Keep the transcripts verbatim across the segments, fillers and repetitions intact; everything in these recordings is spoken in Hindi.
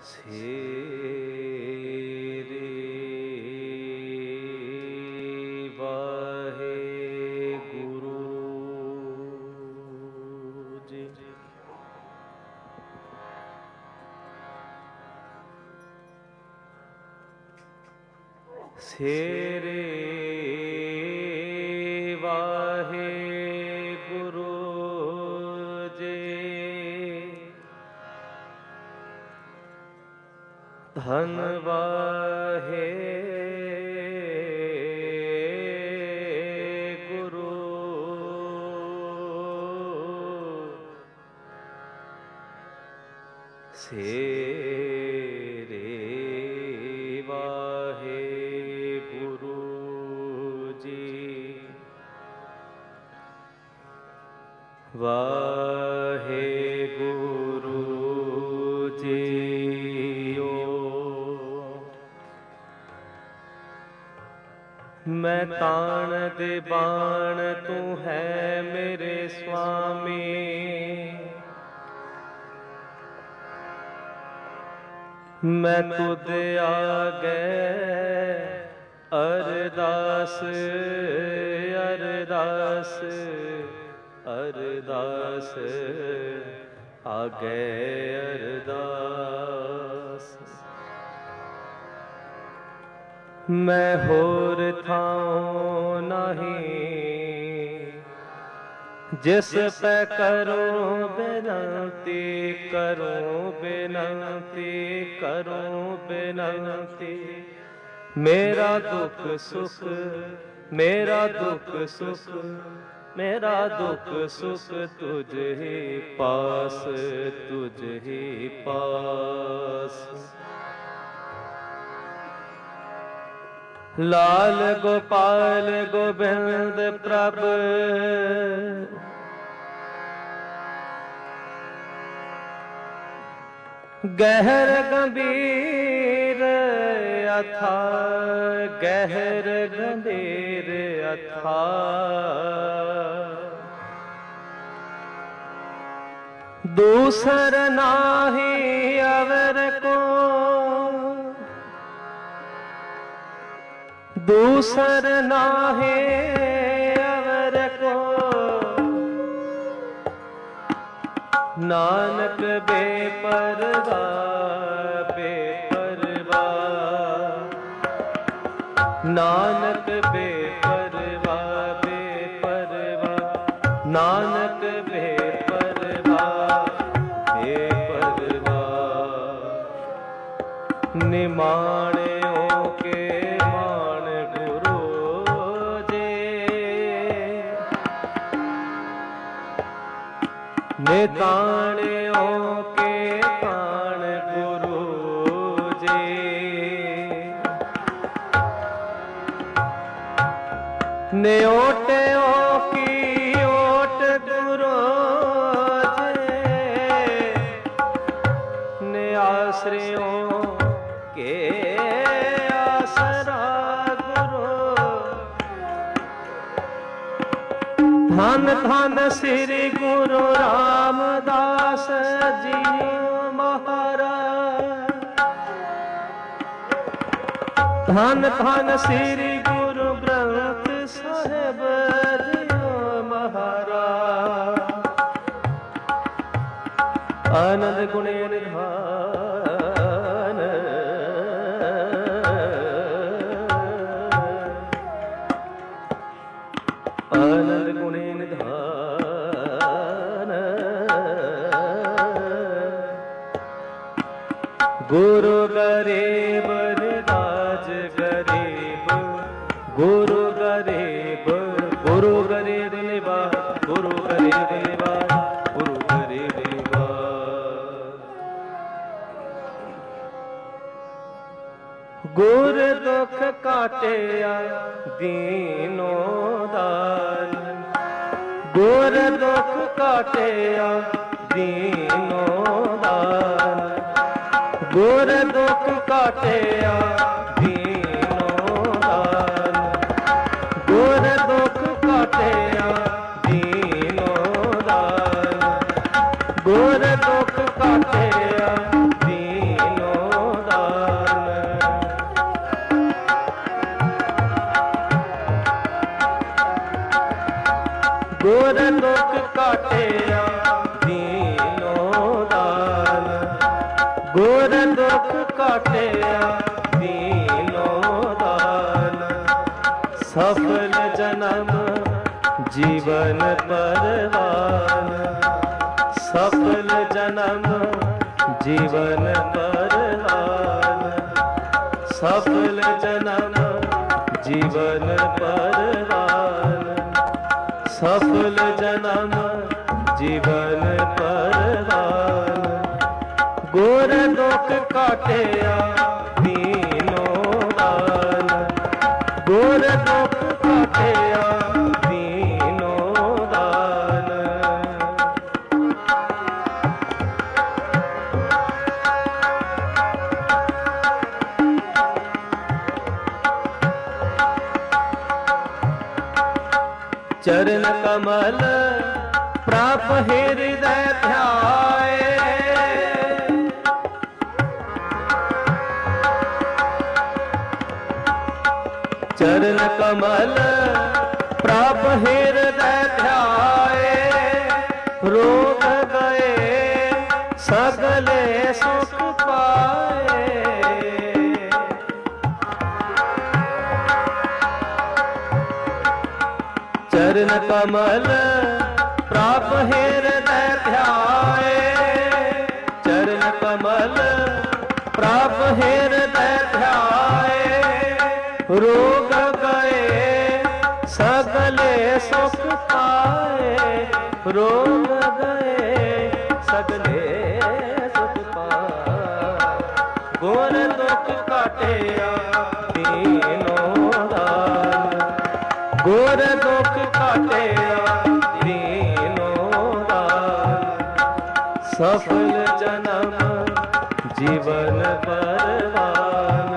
सेरे वाहे गुरु जी। सेरे वाहे गुरु जी। धन वाहे गुरु सेरे वाहे गुरु जी। वाहे गुरु जी। मैं ताण दे बाण तू है मेरे स्वामी। मैं तुद आगे अरदास अरदास अरदास आगे अरदास। मैं होर थाऊं नहीं जिस पे करूं बिनती करूं बिनती करूं बिनती। मेरा दुख सुख मेरा दुख सुख मेरा दुख सुख तुझ ही पास तुझ ही पास। लाल गोपाल गोविंद प्रभ गहर गंभीर अथा गहर गंभीर अथा। दूसर नाही अवर को दूसर नाहे अवर को। नानक बेपरवा बेपरवा नानक बेपरवा बेपरवा नानक बेपरवा बेपरवा। निमाणियों के निताणियों के ताण गुरु जी। न्योटियों की ओट गुरु जी। निआश्रियों के आसरा गुरु। धन धन श्री गुरु रामदास जी महाराज। धन धन श्री गुरु ग्रंथ साहिब जी महाराज। आनंद गुणे निधान आनंद गुणे निधान। गुरु गरीब राज गरीब गुरु गरीब गुरु गरीब निभा गुरु गरीब निभा गुरु गरीब निभा। गुर दुख काटिया दीनो दान। गुर दुख काटिया दीनो दान। गुर दुख काटिया दीनो दान। गुर दुख काटिया दीनो दान। गुर दुख काटिया दीनो गोर दुख काटिया दीनो दान, गोर दुख काटिया दीनो दान। सफल जन्म जीवन परवान, सफल जन्म जीवन परवान, सफल जन्म जीवन परवान, सफल जन्म जीवन परवान। गोर दुख काटिया दीनो दान, गोर दुख काटिया दीनो दान। चरण कमल प्राप हृदय ध्याए, चरण कमल प्राप हृदय ध्याए। रोग गए सगले सुख पाए, चरण कमल प्राप हृदय ध्याए, चरण कमल प्राप हृदय ध्याए। रोग गए सगले सुख पाए, रोग गए सगले सुख पाए। गोर दुख काटिया दीनो दान, गोर दुख काटिया दीनो दान। सफल जन्म जीवन परवान,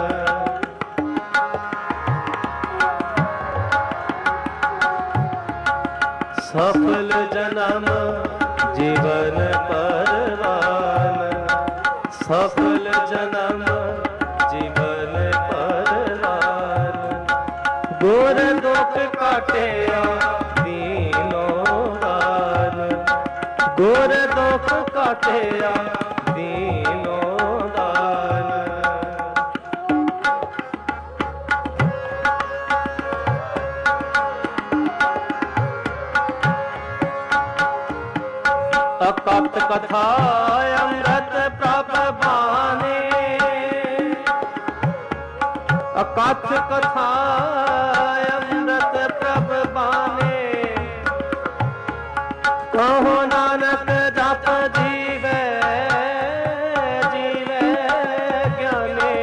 सफल जन्म जीवन परवान, सफल जन्म जीवन परवान। गोर दुख काटिया दीनो दान, गोर दुख काटिया दीनो दान। अकथ कथा अमृत प्रभ बाने, अकथ कथा अमृत प्रभ बाने। कहो नानक जप जीवे जीवे ज्ञाने,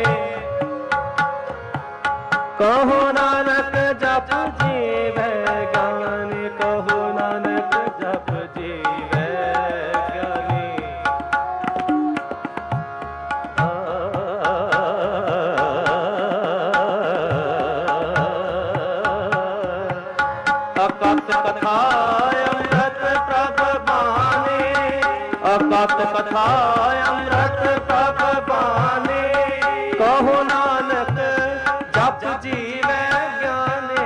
कहो नानक जप जीवे ज्ञानी, कहो नानक जप जीवे ज्ञानी। अकथ कथा अमृत प्रभ बाने, अकथ कथा अमृत प्रभ बाने। कहो नानक जप जीवे ज्ञाने,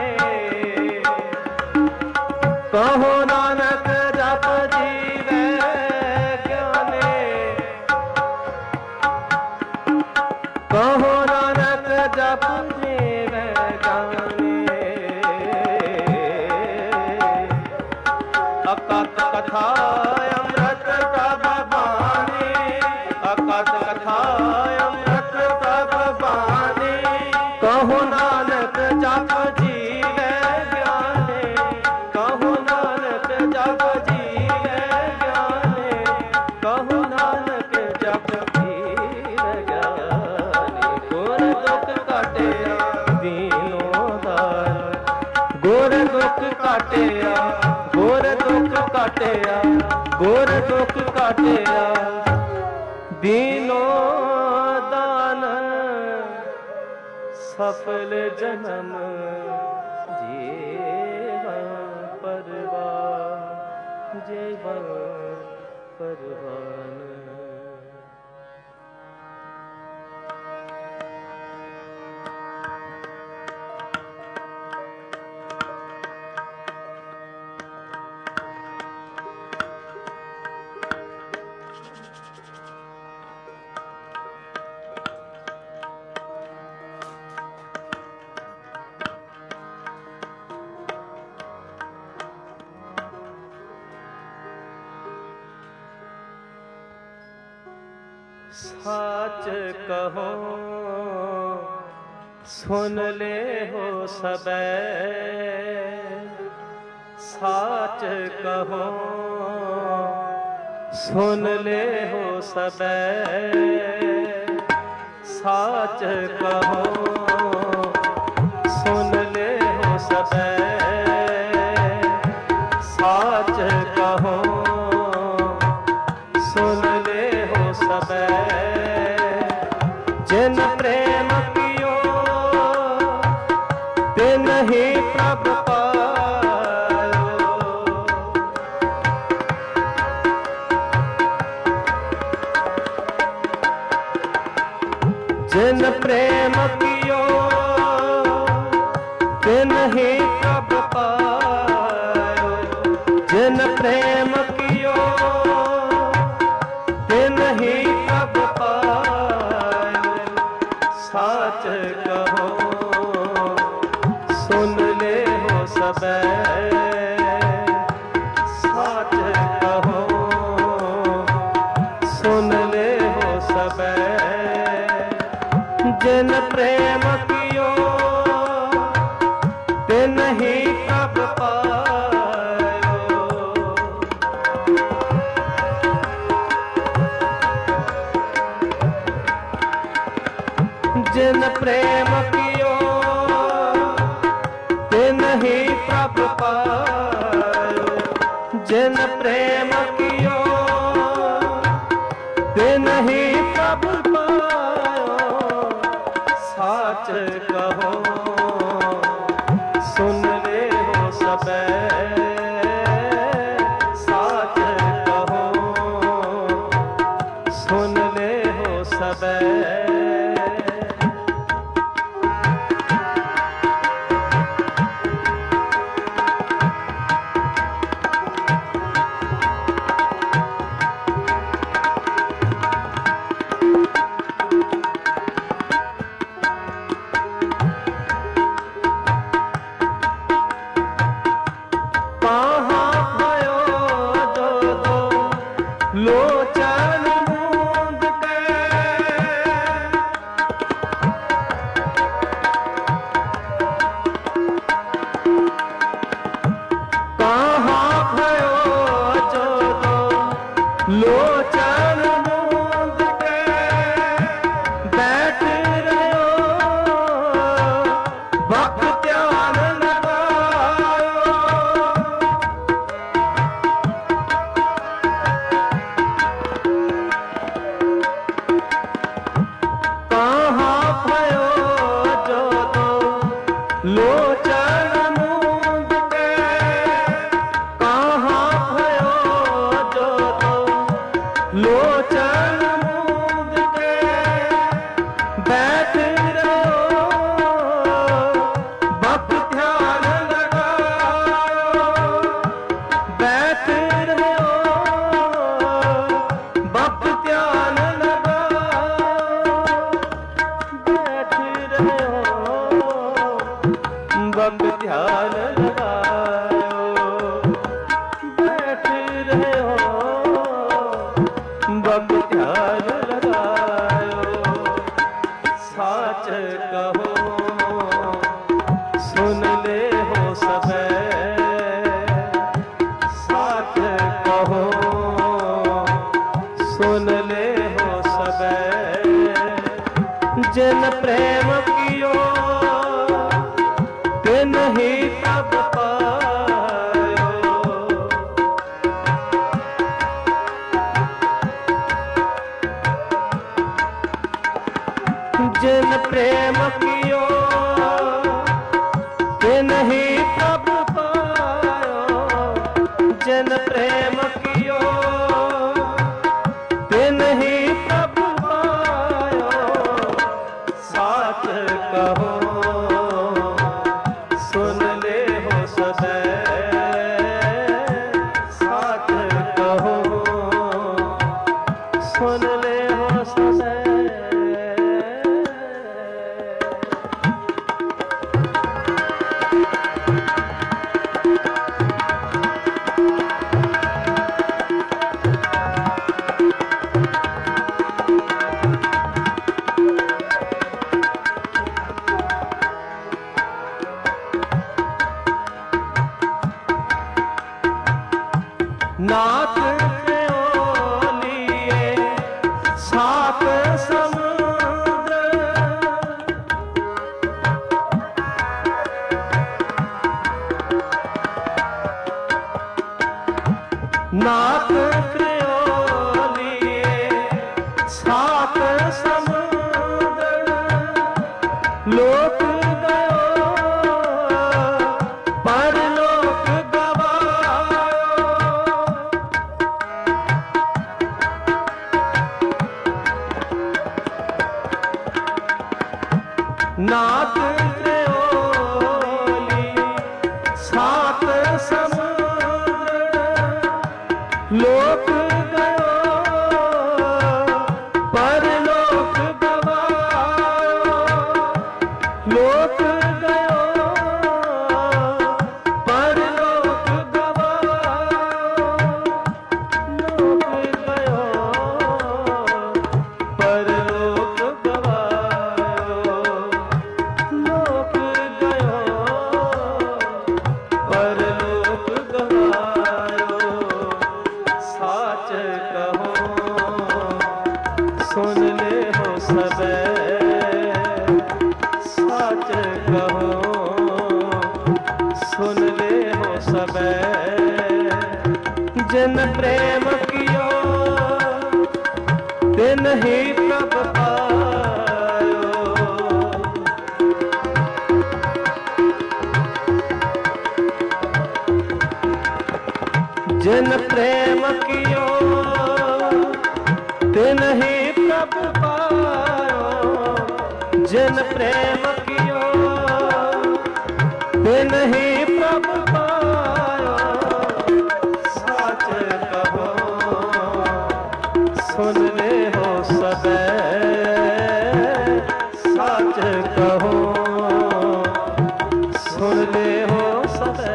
कहो नानक जप जीवे ज्ञाने, कहो नानक जप जीवे ज्ञाने। अकथ कथा अमृत प्रभ बाने, अकथ कथा अमृत प्रभ बाने। कहो नानक जप जीवे ज्ञाने, कहो नानक जप जीवे ज्ञाने, कहो नानक जप जीवे ज्ञाने। गोर दुख काटिया दीनो दान, गोर दुख काटिया, गोर दुख काटिया, गोर दुख काटिया दीनो दान। सफल जन्म जीवन परवान, जीवन परवान। साच कहो सुन ले हो सबे, साच कहो सुन ले हो सबे, साच कहो सुन ले हो सबे, साच कहो सुन ले हो सबे। जिन प्रेम कियो तिन ही प्रभ पायो, जिन प्रेम कियो तिन ही प्रभ पायो, जिन प्रेम कियो तिन ही प्रभ पायो। साच कहो सुन ले हो सबे, साच कहो सुन ले हो सबे। जिन प्रेम कियो तिन ही प्रभ पायो, जिन प्रेम कियो तिन ही प्रभ पायो, जिन प्रेम कियो तिन ही प्रभ पायो। साच कहो सुन ले हो सबे, साच कहो सुन ले हो सबे। लोचन मूंद के कहाँ भयो जो दो, लोचन मूंद के बैठ रहो भक्त ध्यान लगायो, लोचन मूंद के कहाँ भयो जो दो, लोचन मूंद के बैठ रहो भक्त ध्यान लगायो, बैठ रहो भक्त ध्यान लगायो, बैठ रहो भक्त ध्यान लगायो, बैठ रहे हो भक्त ध्यान लगायो। साच कहो सुन ले हो सबे, साच कहो सुन ले हो सबे। जिन प्रेम कियो तिन ही प्रभ पायो, जिन प्रेम कियो तिन ही प्रभ पायो, जिन प्रेम कियो तिन ही प्रभ पायो। साच कहो सुन ले हो सबे, साच कहो सुन ले हो सबे। समुद्र लोक गयो परलोक गवायो। नाथ त्रियोली सात समुद्र लोक गयो परलोक गवायो। लोक गयो परलोक गवायो। लोक गयो परलोक गवायो। लोक गयो परलोक गवायो। साच कहो सुन ले हो सबे। साच कहो सुन ले हो सबे। जिन प्रेम कियो तिन ही प्रभ पायो। जिन प्रेम कियो तिन ही प्रभ पायो। जिन प्रेम कियो तिन ही प्रभ पायो। साच कहो सुन ले हो सबे। साच कहो सुन ले हो सबे।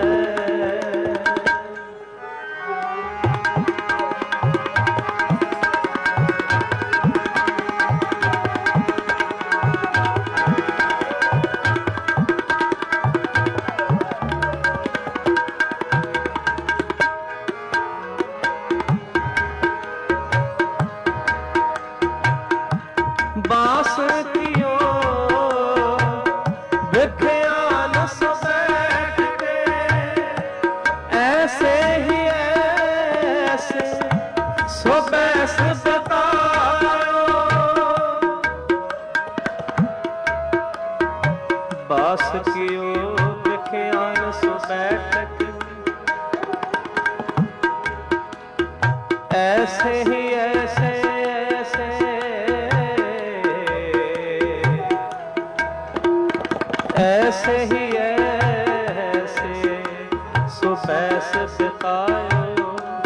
बास कियो विख्यान सो बैठ के। ऐसे ही ऐसे सो बैस बतायो। बास कियो विख्यान सो बैठ के। ऐसे ही ऐसे ऐसे ही ऐसे सो बैस बितायो।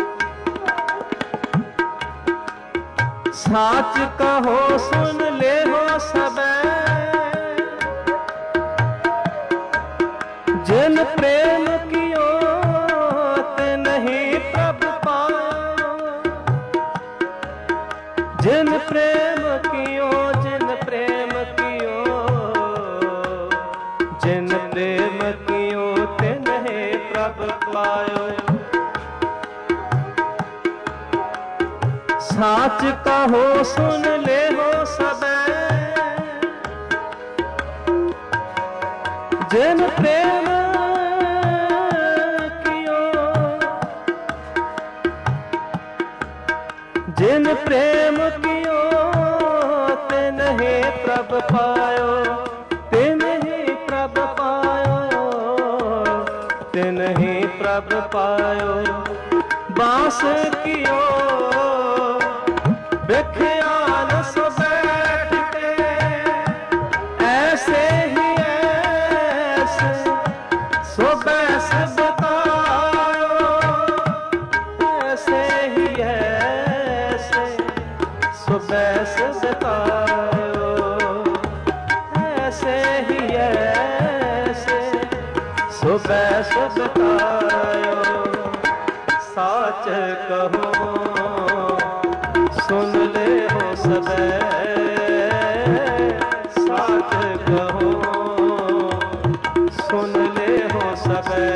साच कहो सुन ले हो सबे। जिन प्रेम कियो तिन ही प्रभ पायो। जिन प्रेम कियो जिन प्रेम कियो जिन प्रेम कियो तिन ही प्रभ पायो। साच कहो सुन ले हो सबे। जिन प्रेम कियो जिन प्रेम कियो तिन ही प्रभ पायो। तिन ही प्रभ पायो। तिन ही प्रभ पायो। बास कियो विख्यान सो बैठ के। ऐसे ही ऐसे सो बैस बतायो। ऐसे ही ऐसे सो बैस बतायो। ऐसे ही ऐसे सो बैस बतायो। साच कहो सुन ले हो सबे। साच कहो सुन ले हो सबे।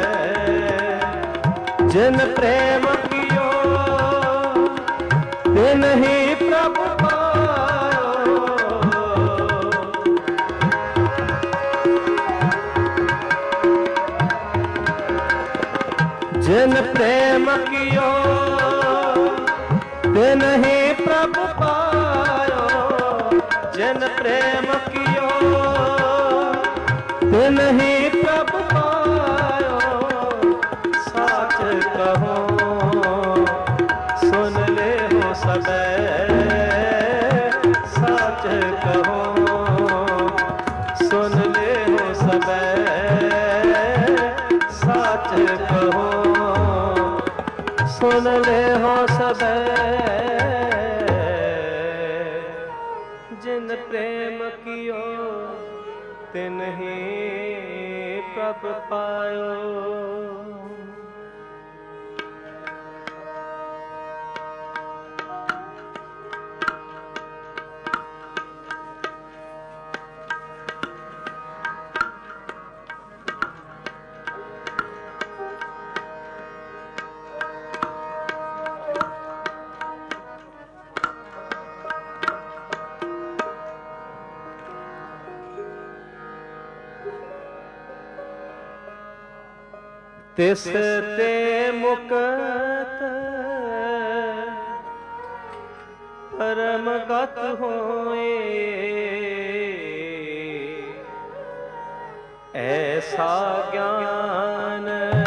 जिन प्रेम कियो तिन ही प्रभ पायो। जिन प्रेम कियो तिन ही प्रभ पायो। जिन प्रेम कियो तिन ही प्रभ पायो। साच कहो सुन ले हो सबे, साच कहो सुन ले हो सबे, साच कहो सुन ले हो सबे। जिन प्रेम कियो तिन ही प्रभ पायो। तिस ते मुक्त परम गत होए, ऐसा ज्ञान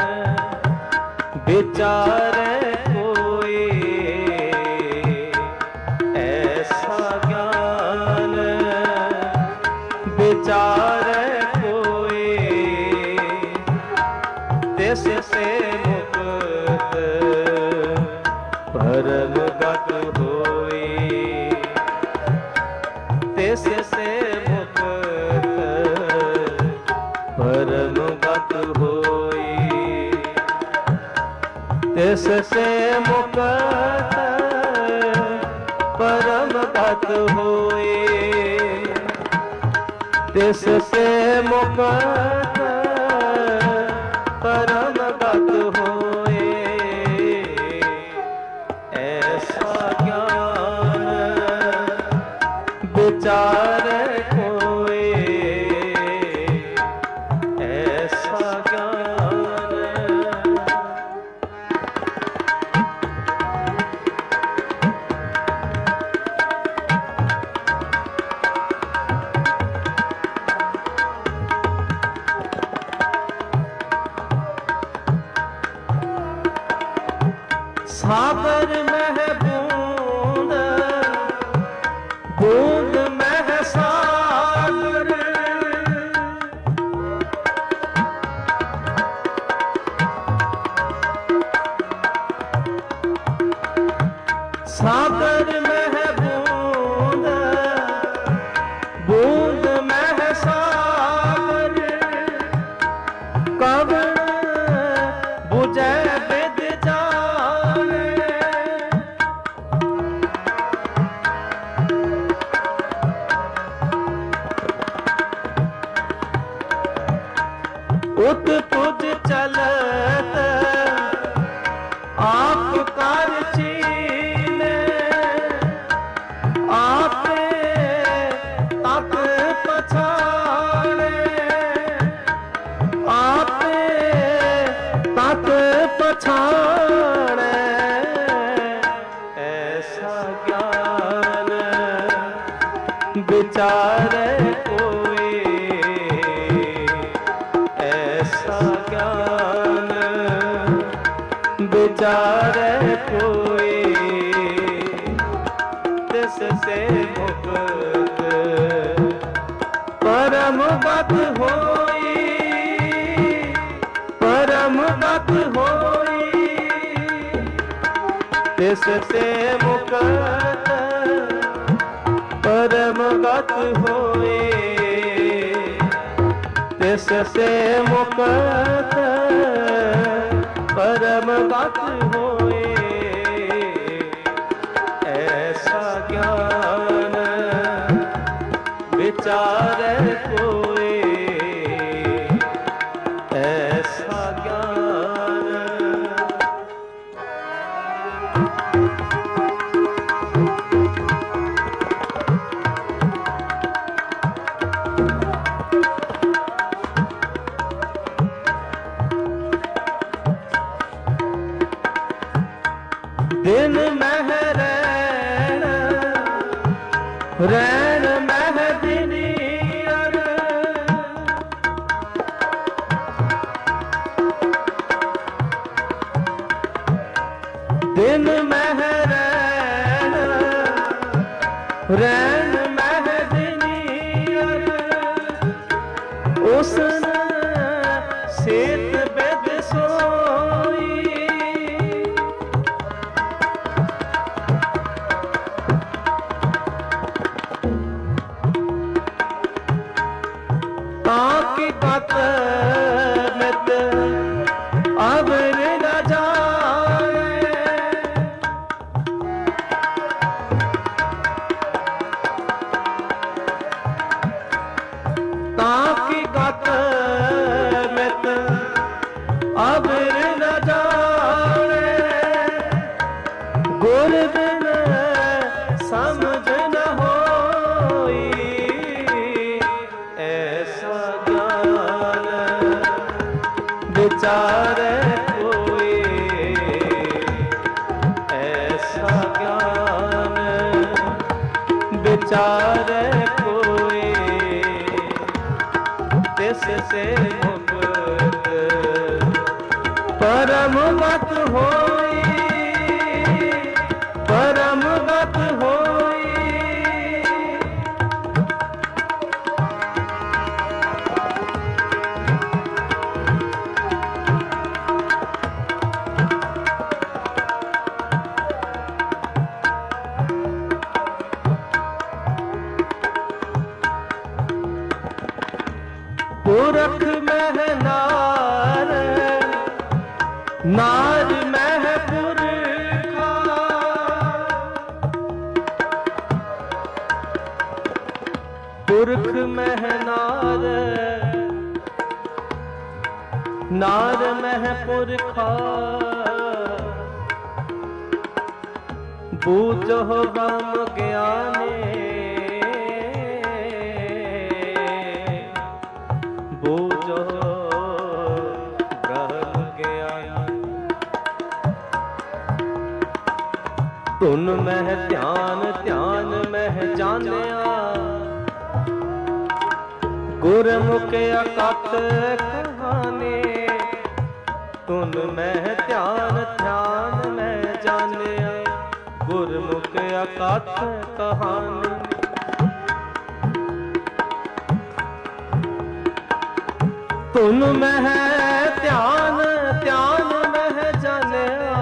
विचारे कोई, ऐसा ज्ञान विचारे तिस से मुक्त परम गत होई। तिस से मुक्त परम गत होई। तिस से मुक्त परम गत होई। तिस से मुक्त परम गत होए, ऐसा ज्ञान विचारे कोई, ऐसा ज्ञान। सागर में बूंद, बूंद में सागर। सागर में बूंद, बूंद में सागर। कब बुझे उत तुझ चलत आप कर चीने, आपे तक पछाड़े, आपे तक पछाड़े। ऐसा ज्ञान विचारे कोई, ऐसा ज्ञान विचारे कोई। तिस से मुक्त परम गत होई, परम गत होई। तिस से मुक्त परम गत होई। तिस से मुक्त परम गत होए, ऐसा ज्ञान विचारे कोई, ऐसा ज्ञान। दिन में रैन रैन मह दिनी अर दिन मह रैन रैन मह दिनी अर उसन सेत बेद सोई ताकि कत मित अबर न जाए ताकि कत मित अबर न जाए गुर बिन समझ न होई ऐसा ज्ञान विचारे कोई ऐसा ज्ञान विचारे कोई तिस से मुक्त परम गत होई परम गत होई पुरख मह नार नार मह पुरखा पुरख मह नार नार मह पुरखा बूझो गम ज्ञाने बूझो ब्रह्म ज्ञान तुन मह ध्यान ध्यान मह जानिया गुरमुख अकथ कहानी तुन मह ध्यान ध्यान मह जानिया गुरमुख अकथ कहानी तुन मह ध्यान ध्यान मह जानिया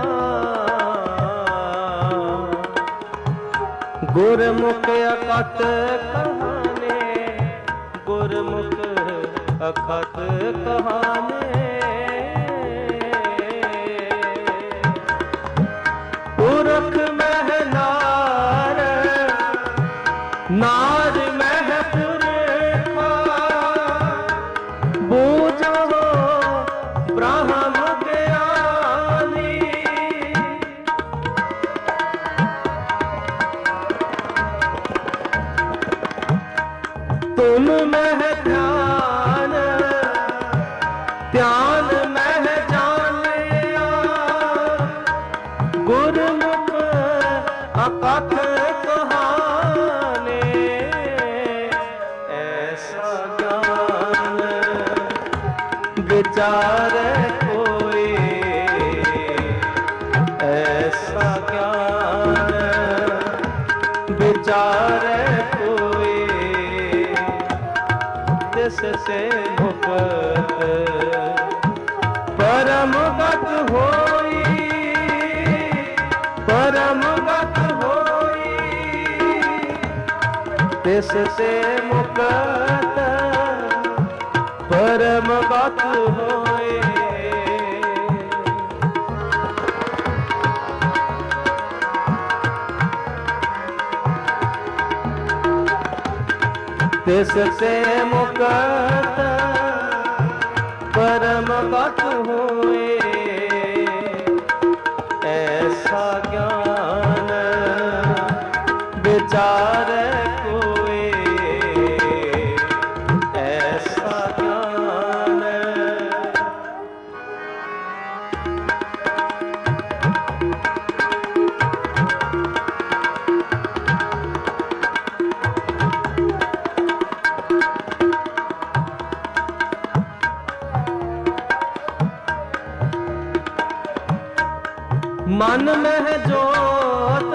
गुरमुख अकथ कहानी गुरमुख अकथ कहानी पुरख मह नार नार मह पुरखा बूझो ब्रह्म ज्ञानी तुम मह ध्यान ध्यान मह जानिया गुरमुख अकथ कहानी ऐसा ज्ञान विचार कोई ऐसा ज्ञान विचार कोई तिस से मुक्त परम गत होई परम गत होई तिस से मुक्त परम गत होई तिस से मुक्त परम गत होए ऐसा ज्ञान विचार कोई ऐसा ज्ञान मन मह जोत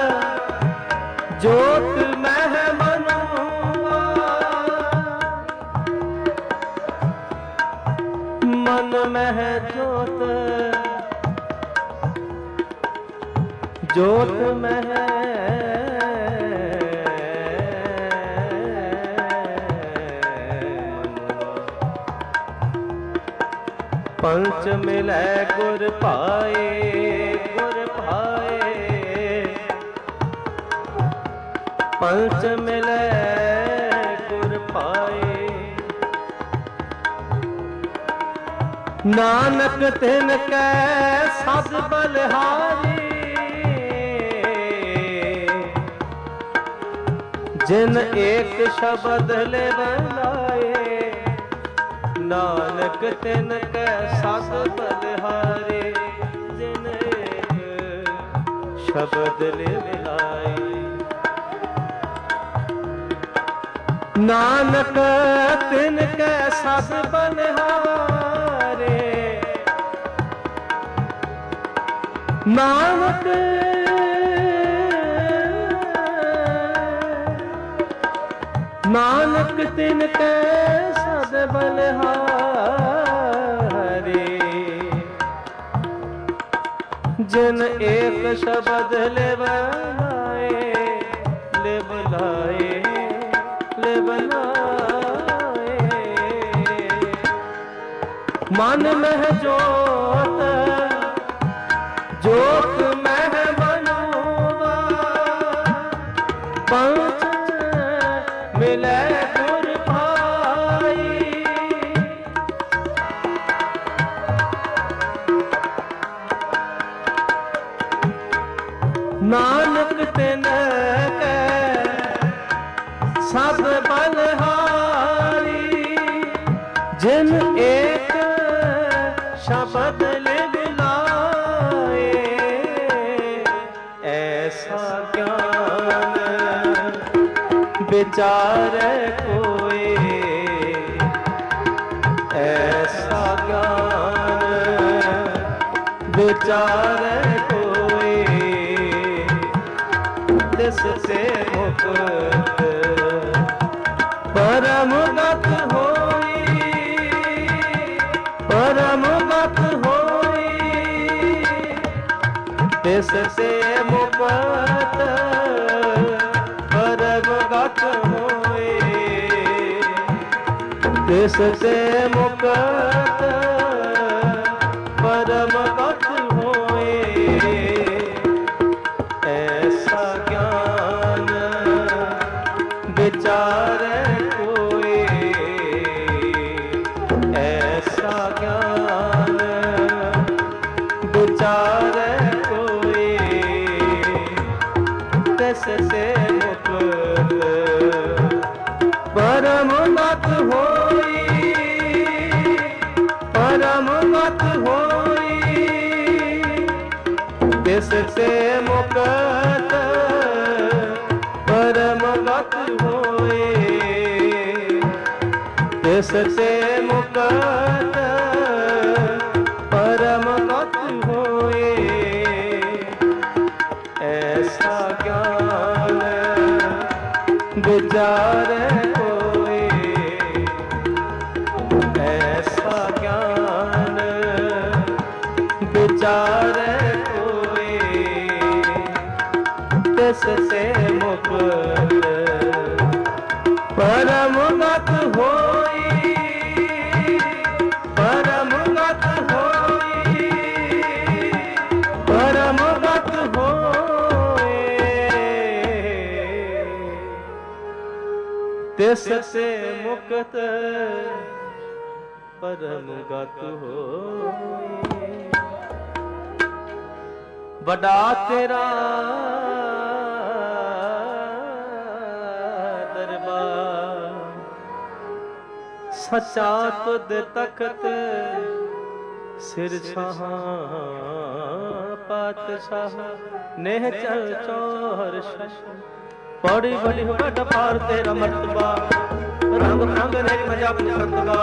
जोत मह मनुआ, मन मह जोत जोत मह पंच मिलै गुर पाए, गुर पाए पंच मिलै गुर पाए। नानक तिन कै सद बलिहारी, जिन एक शब्द ले बनाए। नानक तिन कै सद बलिहारी, जिन एक शब्द ले मिलाए। नानक तिन कै सद बलिहारे, नानक नानक तिन कै सद बलिहारे, जिन एक शब्द ले बनाए, ले बुलाए ले बनाए। मन मह जोत जोत मह मनुआ, पंच मिलै गुर पाई। नानक तिन कै सद बलिहारी, जिन एक शब्द ले मिलाए। ऐसा ज्ञान विचारे कोई, ऐसा ज्ञान विचारे कोई, तिससे मुक्त परम गत होई, परम गत होई। तिससे मुक्त परम गत होए, तिससे मुक्त परम गत होए। ऐसा ज्ञान विचारे कोई, ऐसा ज्ञान विचारे कोई, तिससे मुक्त परम गत होई, परम गत होई। तिससे मुक्त परम गत होए, तिससे मुक्त परम गत होए। ऐसा ज्ञान विचारे कोई, ऐसा ज्ञान विचारे कोई, तिससे मुक्त परम गत होई, परम गत होई, परम गत होए। तिससे मुक्त परम गत होए। बड़ा तेरा सच्चा तुद तखत सिर छाहा पातशाह नेह चल चौर शश। पौड़ी बड़ी हो बड़ पार तेरा मर्तबा रंग रंग नेक मजा संतगा।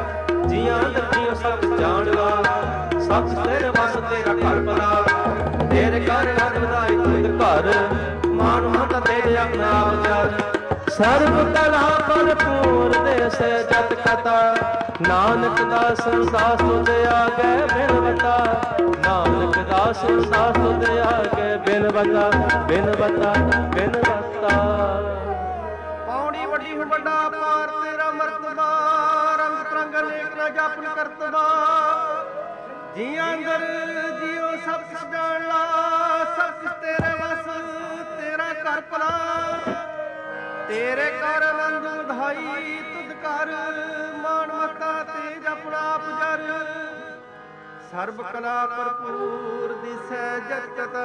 जिया जियो सब जान ला सब तेरे बस तेरा घर परा ਤੇਰੇ ਘਰ ਨੰਦ ਵਧਾਈ ਤੁਧ ਘਰ ਮਾਨ ਮਤ ਦੇ ਦੇ ਆਪਣਾ ਆਪ ਚਾਰ ਸਰਬ ਕਲਾ ਭਰਪੂਰ ਦੇਸ ਜਤ ਕਥਾ ਨਾਨਕ ਦਾਸ ਦਾਸ ਤੁਧ ਆਗੇ ਬਿਨ ਬਤਾ ਨਾਨਕ ਦਾਸ ਦਾਸ ਤੁਧ ਆਗੇ ਬਿਨ ਬਤਾ ਬਿਨ ਬਤਾ ਬਿਨ ਬਤਾ ਪੌੜੀ ਵੱਡੀ ਵੱਡਾ ਪਾਰ ਤੇਰਾ ਮਰਤਬਾ ਰੰਗ ਤਰੰਗ ਅਨੇਕ ਨਾ ਜਾਪਨ ਕਰਤਬਾ ਜੀ ਅੰਦਰ ਜੀਓ ਸਭ ਕੁਛ ਜਾਣ ਲਾ ਸਭ ਕੁਛ ਤੇਰੇ ਵਸ ਤੇਰਾ ਘਰ ਭਲਾ ਤੇਰੇ ਘਰ ਆਨੰਦ ਵਧਾਈ ਤੁਧ ਘਰ ਮਾਣ ਮਤਾ ਤੇਜ ਆਪਣਾ ਆਪ ਜਰ ਸਰਬ ਕਲਾ ਭਰਪੂਰ ਦਿਸੈ ਜਤ ਕਥਾ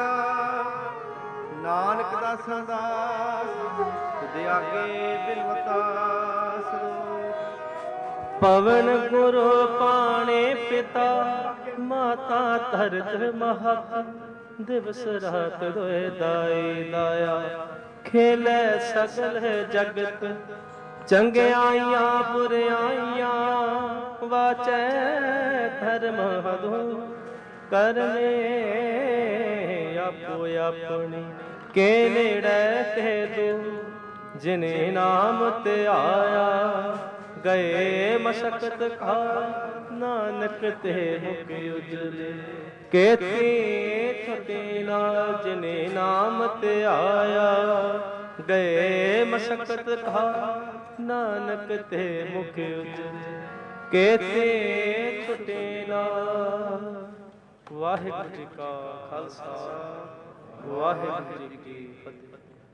ਨਾਨਕ ਦਾ ਸੰਦਾਸ ਤੁਧ ਆਗੇ ਬਿਨਵਤਾ ਸਰੂਪ ਪਵਨ ਗੁਰੂ ਪਾਣੇ ਪਿਤਾ ਮਾਤਾ ਧਰਤ ਮਹਤ ਦਿਵਸ ਰਾਤ ਦੋਇ ਦਾਈ ਦਾਇਆ ਖੇਲੇ ਸਗਲ ਜਗਤ ਚੰਗਿਆਈਆਂ ਬੁਰਿਆਈਆਂ ਵਾਚੈ ਧਰਮ ਹਦੂ ਕਰਨੇ ਆਪੋ ਆਪਣੀ ਕੇ ਨੇੜੇ ਕਹਿ ਦੂ ਜਿਨੇ ਨਾਮ ਤੇ ਆਇਆ ਗਏ ਮਸ਼ਕਤ ਖਾ ਨਾਨਕ ਤੇ ਮੁਖ ਉਜਲੇ ਕੇਤੀ ਛੁਟੀ ਨਾ ਜਿਨੇ ਨਾਮ ਤੇ ਆਇਆ ਗਏ ਮਸ਼ਕਤ ਖਾ ਨਾਨਕ ਤੇ ਮੁਖ ਉਜਲੇ ਕੇਤੀ ਛੁਟੀ ਨਾ। ਵਾਹਿਗੁਰੂ ਜੀ ਕਾ ਖਾਲਸਾ ਵਾਹਿਗੁਰੂ ਜੀ ਕੀ ਫਤਿਹ।